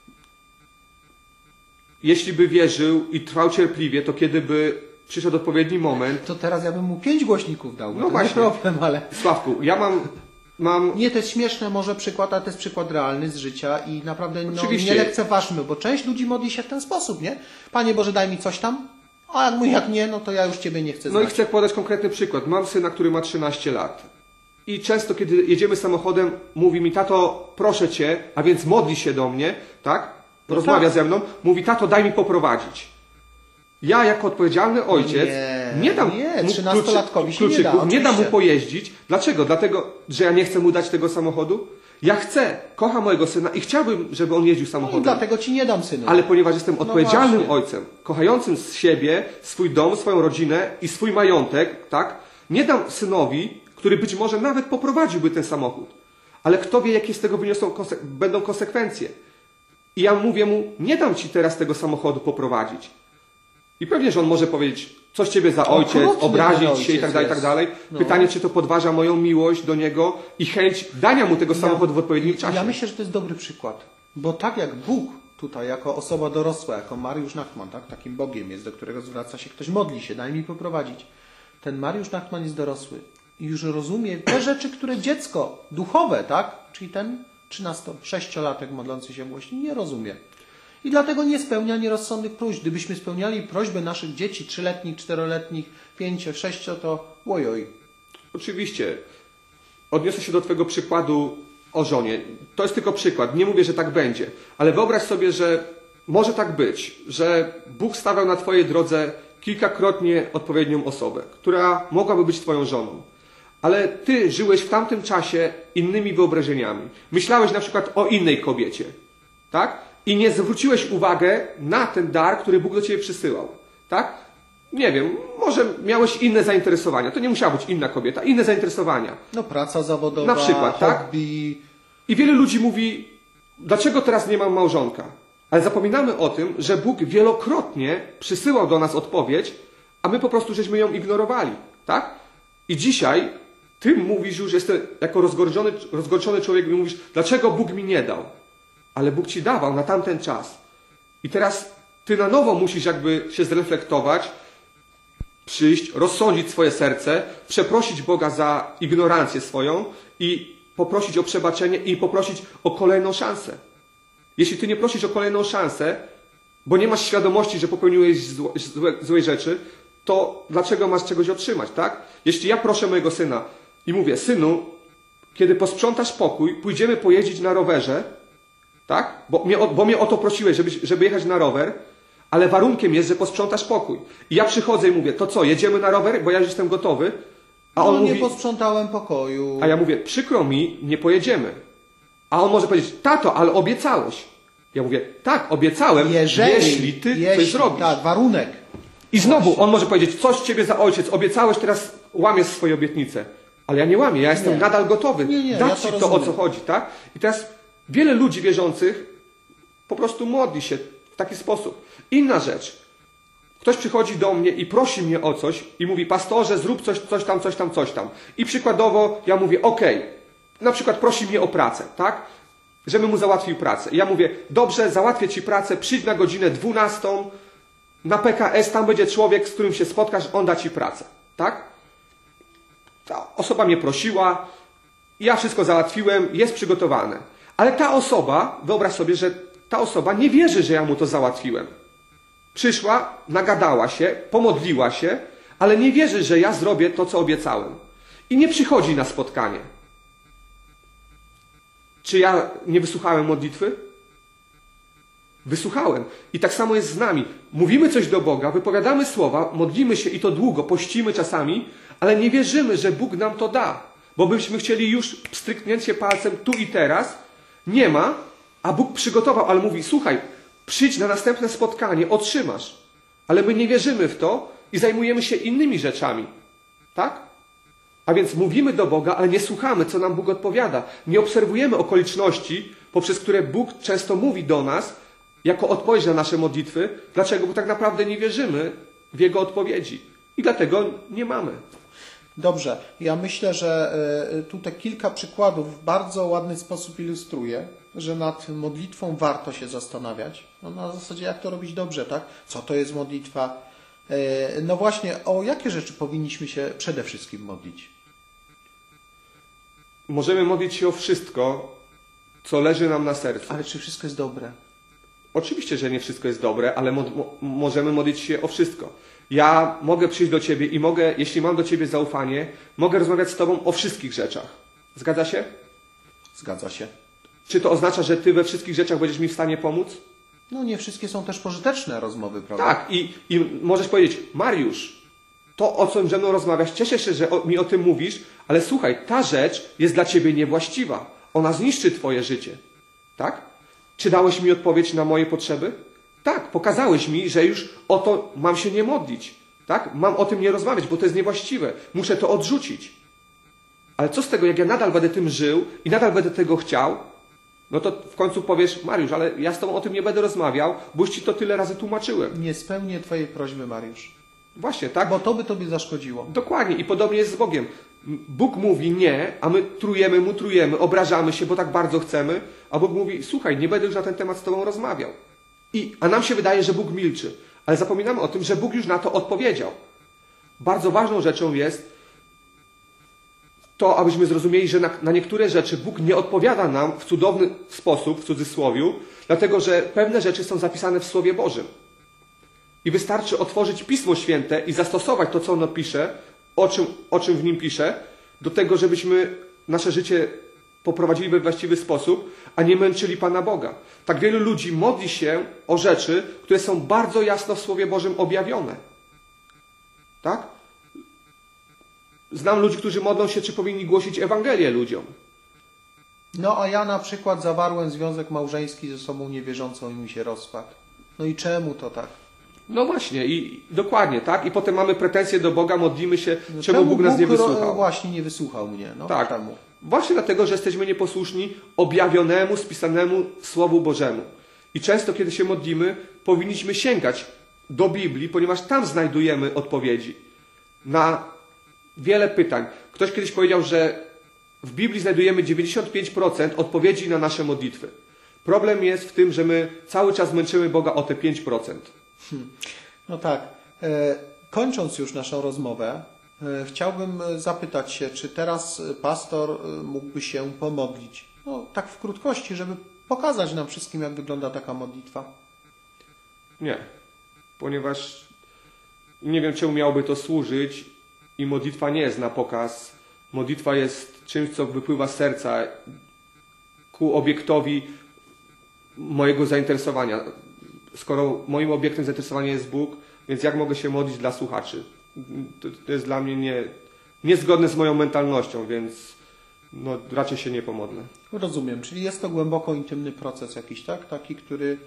Jeśli by wierzył i trwał cierpliwie, to kiedy by przyszedł odpowiedni moment... To teraz ja bym mu 5 głośników dał, no to właśnie. nie problem, ale... Sławku, ja mam... Nie, to jest śmieszne może przykład, ale to jest przykład realny z życia i naprawdę Oczywiście. nie lekceważmy, bo część ludzi modli się w ten sposób, nie? Panie Boże, daj mi coś tam, a jak nie, no to ja już Ciebie nie chcę znać. No i chcę podać konkretny przykład. Mam syna, który ma 13 lat. I często, kiedy jedziemy samochodem, mówi mi, tato, proszę Cię, a więc modli się do mnie, tak? Rozmawia ze mną, mówi, tato, daj mi poprowadzić. Ja, jako odpowiedzialny ojciec, nie dam mu 13-latkowi się kluczyków, nie nie dam mu oczywiście. pojeździć. Dlaczego? Dlatego, że ja nie chcę mu dać tego samochodu? Ja chcę, kocham mojego syna i chciałbym, żeby on jeździł No samochodem. i dlatego Ci nie dam, synu. Ale ponieważ jestem odpowiedzialnym właśnie. ojcem, kochającym z siebie, swój dom, swoją rodzinę i swój majątek, tak? Nie dam synowi, który być może nawet poprowadziłby ten samochód. Ale kto wie, jakie z tego będą konsekwencje. I ja mówię mu, nie dam Ci teraz tego samochodu poprowadzić. I pewnie, że on może powiedzieć, coś Ciebie za ojciec, Okrutny obrazić się i tak dalej, i tak jest. dalej. No. Pytanie, czy to podważa moją miłość do niego i chęć dania mu tego samochodu w odpowiednim czasie. Ja myślę, że to jest dobry przykład. Bo tak jak Bóg tutaj, jako osoba dorosła, jako Mariusz Nachman, tak? Takim Bogiem jest, do którego zwraca się, ktoś modli się, daj mi poprowadzić. Ten Mariusz Nachman jest dorosły i już rozumie te rzeczy, które dziecko duchowe, tak? Czyli ten 13-6-latek modlący się głośno nie rozumie. I dlatego nie spełnia nierozsądnych próśb. Gdybyśmy spełniali prośby naszych dzieci, 3-letnich, 4-letnich, 5, 6, to ojoj. Oczywiście. Odniosę się do Twojego przykładu o żonie. To jest tylko przykład. Nie mówię, że tak będzie. Ale wyobraź sobie, że może tak być, że Bóg stawiał na Twojej drodze kilkakrotnie odpowiednią osobę, która mogłaby być Twoją żoną. Ale Ty żyłeś w tamtym czasie innymi wyobrażeniami. Myślałeś na przykład o innej kobiecie. Tak? I nie zwróciłeś uwagę na ten dar, który Bóg do Ciebie przysyłał. Tak? Nie wiem, może miałeś inne zainteresowania. To nie musiała być inna kobieta, inne zainteresowania. No praca zawodowa, Na przykład, tak? hobby. I wielu ludzi mówi, dlaczego teraz nie mam małżonka? Ale zapominamy o tym, że Bóg wielokrotnie przysyłał do nas odpowiedź, a my po prostu żeśmy ją ignorowali. Tak? I dzisiaj Ty mówisz już, jestem jako rozgorczony człowiek i mówisz, dlaczego Bóg mi nie dał? Ale Bóg Ci dawał na tamten czas. I teraz Ty na nowo musisz jakby się zreflektować, przyjść, rozsądzić swoje serce, przeprosić Boga za ignorancję swoją i poprosić o przebaczenie i poprosić o kolejną szansę. Jeśli Ty nie prosisz o kolejną szansę, bo nie masz świadomości, że popełniłeś złe rzeczy, to dlaczego masz czegoś otrzymać, tak? Jeśli ja proszę mojego syna i mówię, synu, kiedy posprzątasz pokój, pójdziemy pojeździć na rowerze, tak? Bo mnie o to prosiłeś, żeby jechać na rower, ale warunkiem jest, że posprzątasz pokój. I ja przychodzę i mówię, to co, jedziemy na rower, bo ja już jestem gotowy? A on nie mówi, posprzątałem pokoju. a ja mówię, przykro mi, nie pojedziemy. A on może powiedzieć, tato, ale obiecałeś. Ja mówię, tak, obiecałem, jeśli ty coś zrobisz. Tak, warunek. I znowu on może powiedzieć, coś Ciebie za ojciec, obiecałeś, teraz łamiesz swoje obietnice. Ale ja nie łamię, ja jestem nadal gotowy. Nie, dać ja Ci to to, o co rozumiem. chodzi, tak? I teraz wiele ludzi wierzących po prostu modli się w taki sposób. Inna rzecz. Ktoś przychodzi do mnie i prosi mnie o coś i mówi, pastorze, zrób coś, coś tam, coś tam, coś tam. I przykładowo ja mówię, okej, na przykład prosi mnie o pracę, tak? Żebym mu załatwił pracę. I ja mówię, dobrze, załatwię ci pracę, przyjdź na godzinę 12 na PKS, tam będzie człowiek, z którym się spotkasz, on da ci pracę, tak? Ta osoba mnie prosiła, ja wszystko załatwiłem, jest przygotowane. Ale ta osoba, wyobraź sobie, że ta osoba nie wierzy, że ja mu to załatwiłem. Przyszła, nagadała się, pomodliła się, ale nie wierzy, że ja zrobię to, co obiecałem. I nie przychodzi na spotkanie. Czy ja nie wysłuchałem modlitwy? Wysłuchałem. I tak samo jest z nami. Mówimy coś do Boga, wypowiadamy słowa, modlimy się i to długo, pościmy czasami, ale nie wierzymy, że Bóg nam to da. Bo byśmy chcieli już stryknięcie palcem tu i teraz. Nie ma, a Bóg przygotował, ale mówi, słuchaj, przyjdź na następne spotkanie, otrzymasz. Ale my nie wierzymy w to i zajmujemy się innymi rzeczami. Tak? A więc mówimy do Boga, ale nie słuchamy, co nam Bóg odpowiada. Nie obserwujemy okoliczności, poprzez które Bóg często mówi do nas, jako odpowiedź na nasze modlitwy. Dlaczego? Bo tak naprawdę nie wierzymy w Jego odpowiedzi. I dlatego nie mamy. Dobrze. Ja myślę, że tutaj kilka przykładów w bardzo ładny sposób ilustruje, że nad modlitwą warto się zastanawiać. No, na zasadzie, jak to robić dobrze, tak? Co to jest modlitwa? No właśnie, o jakie rzeczy powinniśmy się przede wszystkim modlić? Możemy modlić się o wszystko, co leży nam na sercu. Ale czy wszystko jest dobre? Oczywiście, że nie wszystko jest dobre, ale możemy modlić się o wszystko. Ja mogę przyjść do Ciebie i mogę, jeśli mam do Ciebie zaufanie, mogę rozmawiać z Tobą o wszystkich rzeczach. Zgadza się? Zgadza się. Czy to oznacza, że Ty we wszystkich rzeczach będziesz mi w stanie pomóc? No nie wszystkie są też pożyteczne rozmowy, prawda? Tak, i możesz powiedzieć, Mariusz, to o czym ze mną rozmawiasz, cieszę się, że mi o tym mówisz, ale słuchaj, ta rzecz jest dla Ciebie niewłaściwa. Ona zniszczy Twoje życie. Tak? Czy dałeś mi odpowiedź na moje potrzeby? Tak, pokazałeś mi, że już o to mam się nie modlić. Tak? Mam o tym nie rozmawiać, bo to jest niewłaściwe. Muszę to odrzucić. Ale co z tego, jak ja nadal będę tym żył i nadal będę tego chciał, no to w końcu powiesz, Mariusz, ale ja z Tobą o tym nie będę rozmawiał, bo już Ci to tyle razy tłumaczyłem. Nie spełnię Twojej prośby, Mariusz. Właśnie, tak? Bo to by Tobie zaszkodziło. Dokładnie. I podobnie jest z Bogiem. Bóg mówi nie, a my trujemy, obrażamy się, bo tak bardzo chcemy, a Bóg mówi, słuchaj, nie będę już na ten temat z Tobą rozmawiał. A nam się wydaje, że Bóg milczy. Ale zapominamy o tym, że Bóg już na to odpowiedział. Bardzo ważną rzeczą jest to, abyśmy zrozumieli, że na niektóre rzeczy Bóg nie odpowiada nam w cudowny sposób, w cudzysłowiu, dlatego że pewne rzeczy są zapisane w Słowie Bożym. I wystarczy otworzyć Pismo Święte i zastosować to, co ono pisze, o czym w nim pisze, do tego, żebyśmy nasze życie poprowadzili we właściwy sposób, a nie męczyli Pana Boga. Tak wielu ludzi modli się o rzeczy, które są bardzo jasno w Słowie Bożym objawione. Tak? Znam ludzi, którzy modlą się, czy powinni głosić Ewangelię ludziom. No a ja na przykład zawarłem związek małżeński ze osobą niewierzącą i mi się rozpadł. No i czemu to tak? No właśnie, i dokładnie, tak? I potem mamy pretensje do Boga, modlimy się, czemu Bóg nas nie wysłuchał. Właśnie nie wysłuchał mnie. No, tak. Czemu? Właśnie dlatego, że jesteśmy nieposłuszni objawionemu, spisanemu Słowu Bożemu. I często, kiedy się modlimy, powinniśmy sięgać do Biblii, ponieważ tam znajdujemy odpowiedzi na wiele pytań. Ktoś kiedyś powiedział, że w Biblii znajdujemy 95% odpowiedzi na nasze modlitwy. Problem jest w tym, że my cały czas męczymy Boga o te 5%. No tak. Kończąc już naszą rozmowę, chciałbym zapytać się, czy teraz pastor mógłby się pomodlić? No tak w krótkości, żeby pokazać nam wszystkim, jak wygląda taka modlitwa. Nie, ponieważ nie wiem, czemu miałoby to służyć i modlitwa nie jest na pokaz. Modlitwa jest czymś, co wypływa z serca ku obiektowi mojego zainteresowania. Skoro moim obiektem zainteresowania jest Bóg, więc jak mogę się modlić dla słuchaczy? To jest dla mnie niezgodne z moją mentalnością, więc no, raczej się nie pomodlę. Rozumiem, czyli jest to głęboko intymny proces jakiś, tak? Taki, który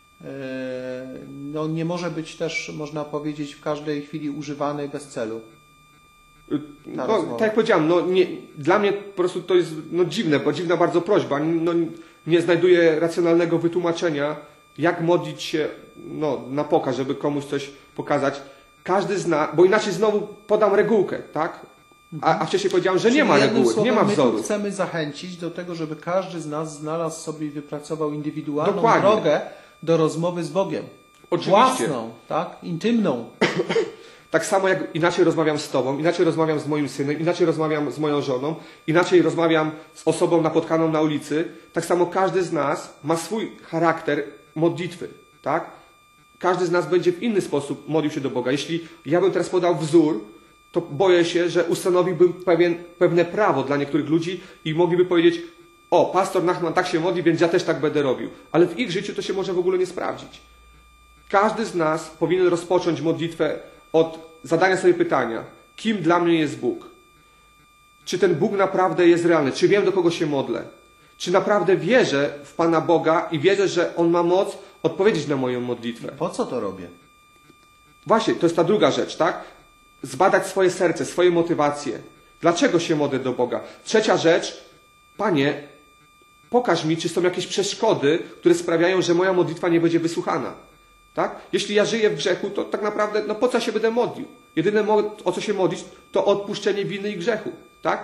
no, nie może być też, można powiedzieć, w każdej chwili używany bez celu. No, tak jak powiedziałem, dla mnie po prostu to jest dziwne, bo dziwna bardzo prośba. Nie znajduję racjonalnego wytłumaczenia, jak modlić się na pokaz, żeby komuś coś pokazać. Każdy zna, bo inaczej znowu podam regułkę, tak? A wcześniej powiedziałem, że nie ma reguły, nie ma wzoru. My tu chcemy zachęcić do tego, żeby każdy z nas znalazł sobie i wypracował indywidualną Dokładnie. drogę do rozmowy z Bogiem. Oczywiście. Własną, tak? Intymną. Tak samo jak inaczej rozmawiam z Tobą, inaczej rozmawiam z moim synem, inaczej rozmawiam z moją żoną, inaczej rozmawiam z osobą napotkaną na ulicy, tak samo każdy z nas ma swój charakter modlitwy, tak? Każdy z nas będzie w inny sposób modlił się do Boga. Jeśli ja bym teraz podał wzór, to boję się, że ustanowiłbym pewne prawo dla niektórych ludzi i mogliby powiedzieć: o, pastor Nachman tak się modli, więc ja też tak będę robił. Ale w ich życiu to się może w ogóle nie sprawdzić. Każdy z nas powinien rozpocząć modlitwę od zadania sobie pytania: kim dla mnie jest Bóg? Czy ten Bóg naprawdę jest realny? Czy wiem, do kogo się modlę? Czy naprawdę wierzę w Pana Boga i wierzę, że On ma moc odpowiedzieć na moją modlitwę? Po co to robię? Właśnie, to jest ta druga rzecz, tak? Zbadać swoje serce, swoje motywacje. Dlaczego się modlę do Boga? Trzecia rzecz: Panie, pokaż mi, czy są jakieś przeszkody, które sprawiają, że moja modlitwa nie będzie wysłuchana. Tak? Jeśli ja żyję w grzechu, to tak naprawdę, po co ja się będę modlił? Jedyne, o co się modlić, to odpuszczenie winy i grzechu. Tak?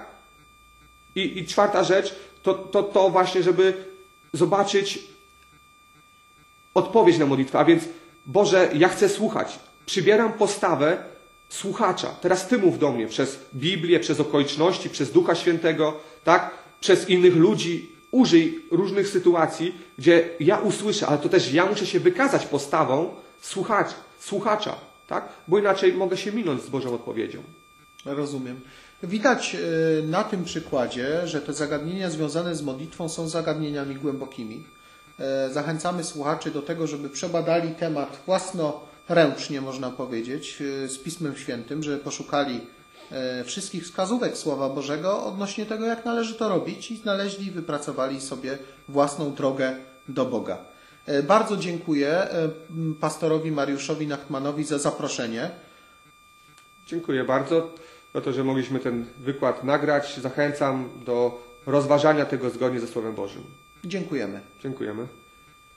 I czwarta rzecz, to właśnie, żeby zobaczyć odpowiedź na modlitwę. A więc, Boże, ja chcę słuchać. Przybieram postawę słuchacza. Teraz Ty mów do mnie przez Biblię, przez okoliczności, przez Ducha Świętego, tak? Przez innych ludzi. Użyj różnych sytuacji, gdzie ja usłyszę, ale to też ja muszę się wykazać postawą słuchacza, tak? Bo inaczej mogę się minąć z Bożą odpowiedzią. Rozumiem. Widać na tym przykładzie, że te zagadnienia związane z modlitwą są zagadnieniami głębokimi. Zachęcamy słuchaczy do tego, żeby przebadali temat własnoręcznie, można powiedzieć, z Pismem Świętym, żeby poszukali wszystkich wskazówek Słowa Bożego odnośnie tego, jak należy to robić, i znaleźli i wypracowali sobie własną drogę do Boga. Bardzo dziękuję pastorowi Mariuszowi Nachmanowi za zaproszenie. Dziękuję bardzo za to, że mogliśmy ten wykład nagrać. Zachęcam do rozważania tego zgodnie ze Słowem Bożym. Dziękujemy. Dziękujemy.